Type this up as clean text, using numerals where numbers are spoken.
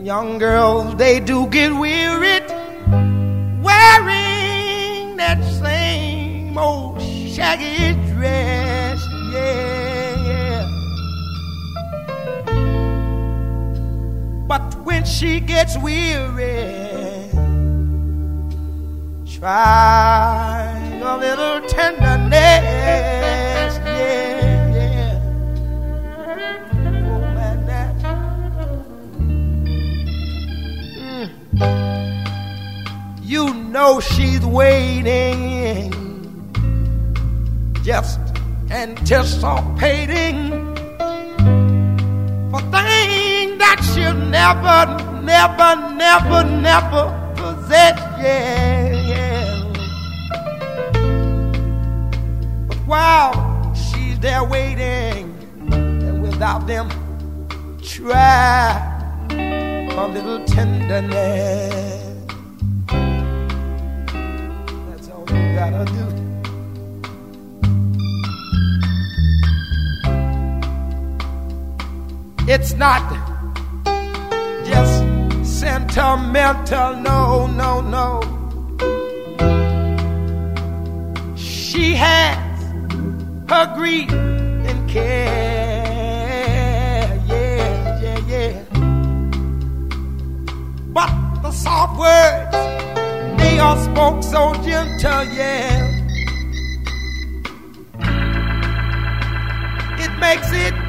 Young girls, they do get wearied wearing that same old shaggy dress, yeah. But when she gets weary, try a little tenderness, yeah. Oh, man, that. You know she's waiting, just anticipating for things that she'll never possess, yeah. But while she's there waiting, and without them, try a little tenderness. That's all you gotta do. It's not just sentimental, no. She has her grief and care, yeah. But the soft words, they are spoke so gentle, yeah. It makes it